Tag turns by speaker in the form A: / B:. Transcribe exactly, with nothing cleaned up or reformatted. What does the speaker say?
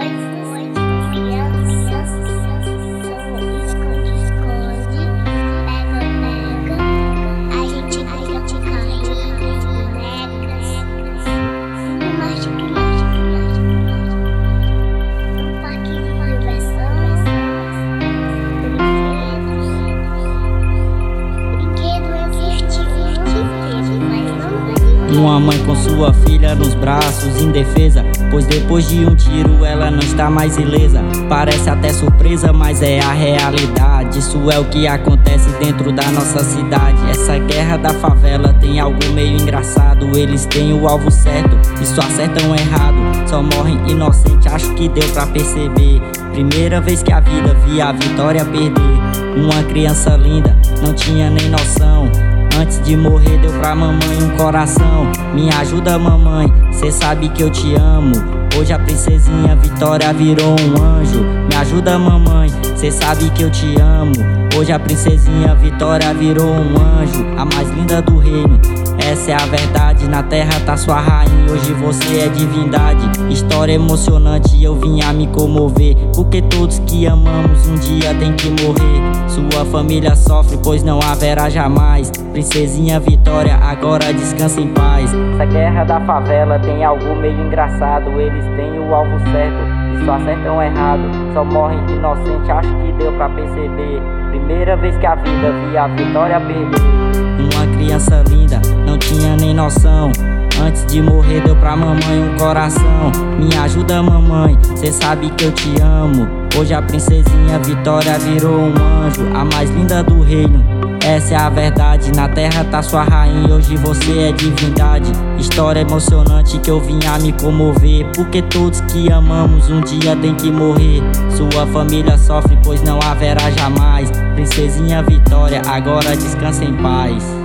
A: Uma mãe com sua filha nos braços, indefesa, pois depois de um tiro ela não está mais ilesa. Parece até surpresa, mas é a realidade. Isso é o que acontece dentro da nossa cidade. Essa guerra da favela tem algo meio engraçado. Eles têm o alvo certo e só acertam errado. Só morrem inocentes, acho que deu pra perceber. Primeira vez que a vida via a vitória perder. Uma criança linda, não tinha nem noção. Antes de morrer deu pra mamãe um coração. Me ajuda, mamãe, cê sabe que eu te amo. Hoje a princesinha Vitória virou um anjo. Me ajuda, mamãe, cê sabe que eu te amo. Hoje a princesinha Vitória virou um anjo, a mais linda do reino. Essa é a verdade, na terra tá sua rainha. Hoje você é divindade. História emocionante, eu vim a me comover. Porque todos que amamos um dia tem que morrer. Sua família sofre, pois não haverá jamais. Princesinha Vitória, agora descansa em paz. Essa guerra da favela tem algo meio engraçado. Eles têm o alvo certo e só acertam errado. Só morrem inocentes, acho que deu pra perceber. Primeira vez que a vida via a Vitória perder. Uma criança linda, não tinha nem noção. Antes de morrer deu pra mamãe um coração. Me ajuda, mamãe, cê sabe que eu te amo. Hoje a princesinha Vitória virou um anjo, a mais linda do reino. Essa é a verdade, na terra tá sua rainha. Hoje você é divindade. História emocionante que eu vim a me comover. Porque todos que amamos um dia tem que morrer. Sua família sofre, pois não haverá jamais. Princesinha Vitória, agora descansa em paz.